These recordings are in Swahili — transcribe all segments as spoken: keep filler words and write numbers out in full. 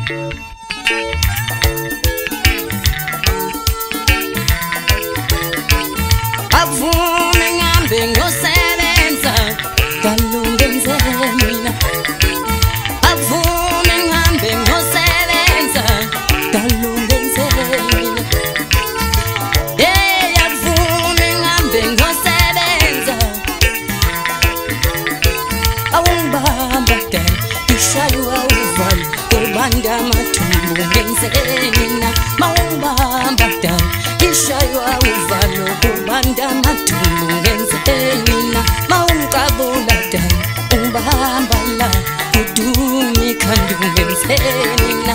Avume ngambe ngosebenza kalungenze mina. Avume ngambe ngosebenza kalungenze mina. Hey, avume ngambe ngosebenza awumbamba dan ishaywa uvalo ubanda mathumbu ngenze mina. Mawumbamba dan ishaywa uvalo ubanda mathumbu ngenze mina. Mawungabula dan umbamba la udumi kandi ungenze mina.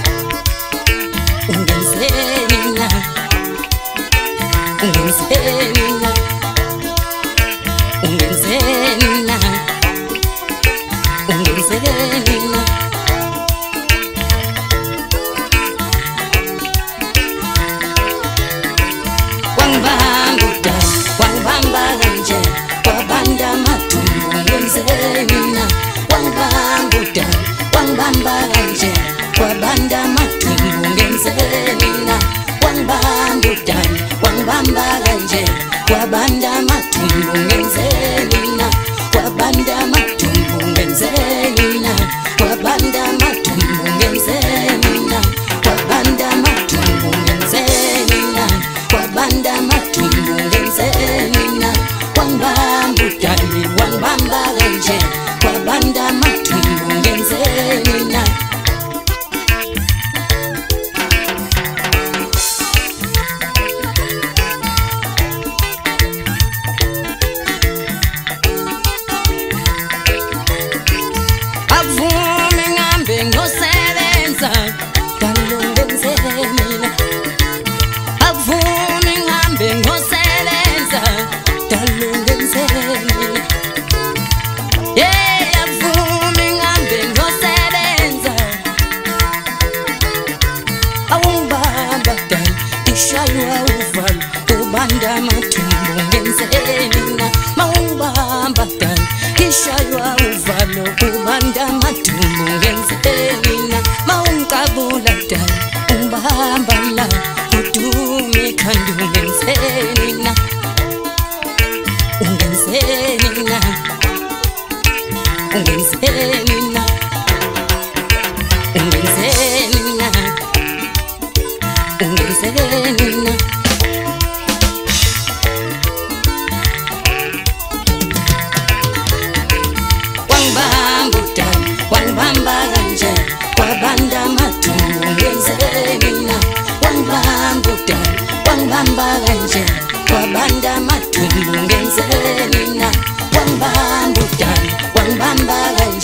Ungenze mina, ungenze mina, ungenze mina, ungenze mina. Wangbamba wangbamba kanje kwabanda mathumbu ngenze mina. Wangbamba wangbamba kanje kwabanda mathumbu ngenze mina. Wangbamba wangbamba kanje kwabanda mathumbu ngenze mina. Kwabanda mathumbu ngenze mina. Kwabanda mathumbu ngenze mina. Kwabanda mathumbu ngenze mina. Kwabanda mathumbu ngenze mina. Wangbamba wangbamba kanje kwabanda mathumbu ngenze mina. Avume ngambe ngosebenza kalungenze mina. Avume ngambe ngosebenza kalungenze mina. Yeah, avume ngambe ngosebenza awumbamba dan ishaywa uvalo ubanda mathumbu ngenze mina. Mawumbamba dan ishaywa uvalo ubanda mathumbu ngenze mina. Mawungabula dan umbamba la udumi kandi ungenze mina. Ungenze mina, ungenze mina, ungenze mina, ungenze mina. Wangbamba dan wangbamba kanje kwabanda mathumbu ngenze mina. Wangbamba dan wangbamba kanje kwabanda mathumbu ngenze mina. Wangbamba dan wangbamba kanje